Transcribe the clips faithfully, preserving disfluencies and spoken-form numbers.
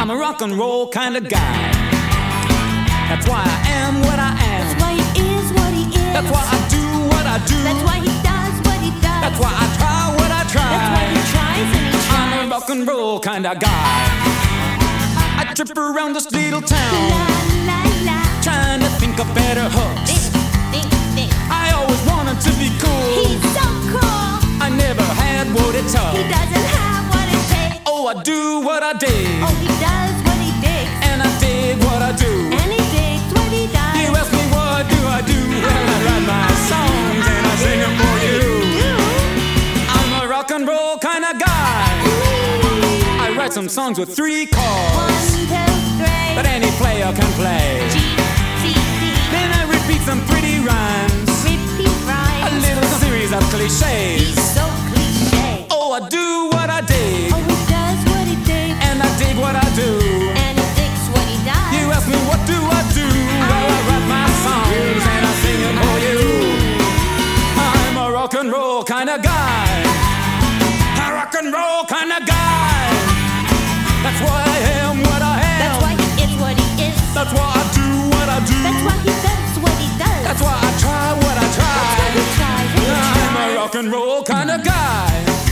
I'm a rock and roll kind of guy. That's why I am what I am. That's why he is what he is. That's why I do what I do. That's why he does what he does. That's why I try what I try. That's why he tries and he tries. I'm a rock and roll kind of guy. I trip around this little town, La la la. trying to think of better hooks. Think, think, think. I always wanted to be cool. He's so cool. I never had what it took. He doesn't have what it takes. Oh, I do what I dig, Oh, he does what he digs. and I dig what I do. And he digs what he does. You ask me what do I do? Well, I write my songs and I sing them for you. I'm a rock and roll kind of guy. I write some songs with three One, chords two, three. that any player can play. G, C, D. Then I repeat some pretty rhymes, Repeat a rhymes. little series of He's cliches. so cliche. Oh, I do what I dig, Oh, he does what he digs. and I dig what I do. And he digs what he does. You ask me what do I do? Well, I write my songs and I sing them for you. I'm a rock and roll kind of guy. A rock and roll kind of guy. That's why I am what I am. That's why he is what he is. That's why I do what I do. That's why he does what he does. That's why I try what I try. That's why he tries and he I'm a tries. rock and roll kind of guy.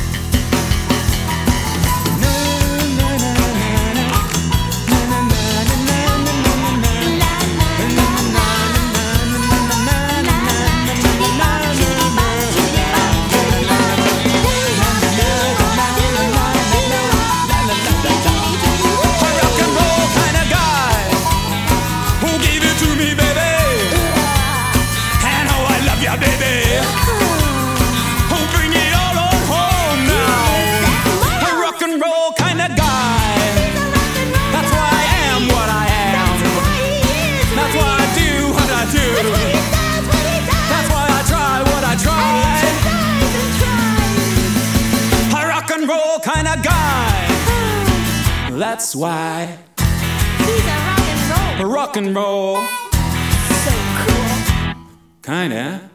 Kind of guy. That's why He's a rock and roll. rock and roll So cool. kinda